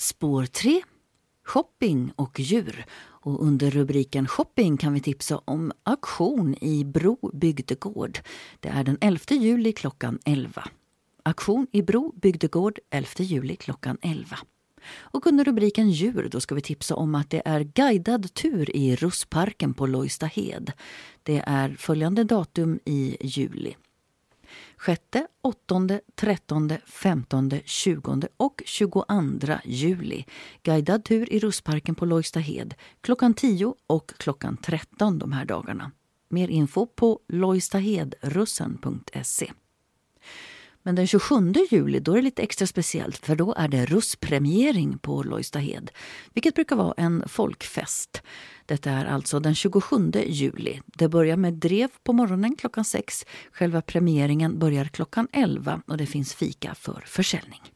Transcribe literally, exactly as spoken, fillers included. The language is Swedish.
Spår tre, shopping och djur. Och under rubriken shopping kan vi tipsa om auktion i Bro bygdegård. Det är den elfte juli klockan elva. Auktion i Bro bygdegård elfte juli klockan elva. Och under rubriken djur då ska vi tipsa om att det är guidad tur i Russparken på Lojstahed. Det är följande datum i juli. sjätte, åttonde, trettonde, femtonde, tjugonde och tjugoandra juli. Guidad tur i Russparken på Lojstahed klockan tio och klockan tretton de här dagarna. Mer info på lojstahedrussen punkt se. Men den tjugosjunde juli då är det lite extra speciellt, för då är det russpremiering på Lojstahed, vilket brukar vara en folkfest. Detta är alltså den tjugosjunde juli. Det börjar med drev på morgonen klockan sex. Själva premieringen börjar klockan elva och det finns fika för försäljning.